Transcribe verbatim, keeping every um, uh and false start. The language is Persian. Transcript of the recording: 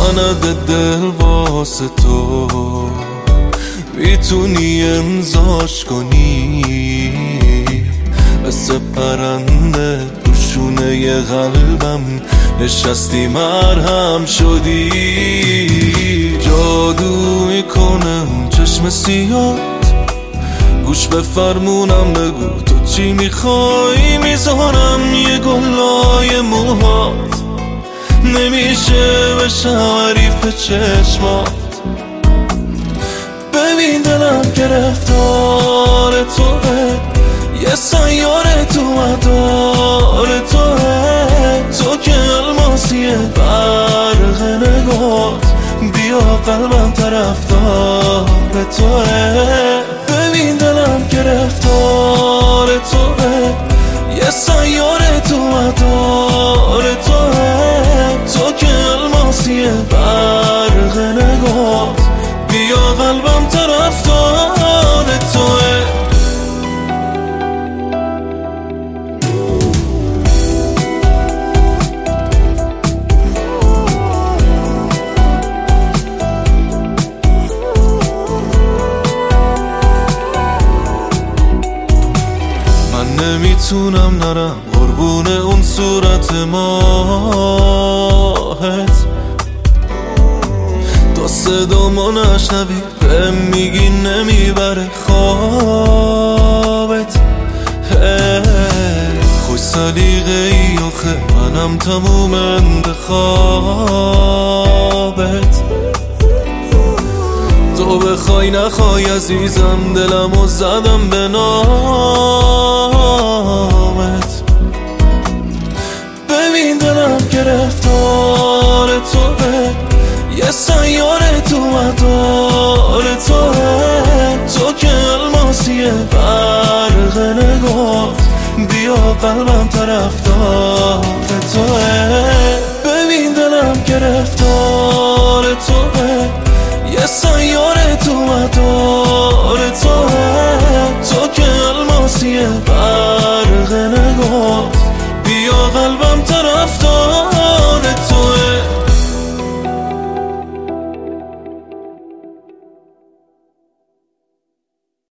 سند دل واسه تو میتونی امضاش کنی، مثل پرنده تو شونه قلبم نشستی مرهم شدی. جادو میکنه اون چشم سیاد، گوش به فرمونم بگو تو چی میخوای، میذارم یه گلای موهات، نمیشه بشم حریف چشمات. ببین دلم گرفتار توه، یه سیاره تو مدار توه، تو که الماسیه برق نگات، بیا قلبم طرفدار توه. ببین دلم گرفتار توه، یه سیاره تو مدار توه، تو که الماسیه برق نگات، بیا قلبم طرفدار توه. نمیتونم نرم قربون اون صورت ماهت، تا صدامو نشنوی بهم میگی نمیبره خوابت. خوش سلیقه ای آخه منم تموم انتخابت، تو بخوای نخوای عزیزم دلمو زدم به نامت. ببین دلم گرفتار توه، یه سیاره تو مدار توه، تو که الماسیه برق نگات، بیا قلبم طرفدار توه. ببین دلم گرفتار توه، یه سیاره تو مدار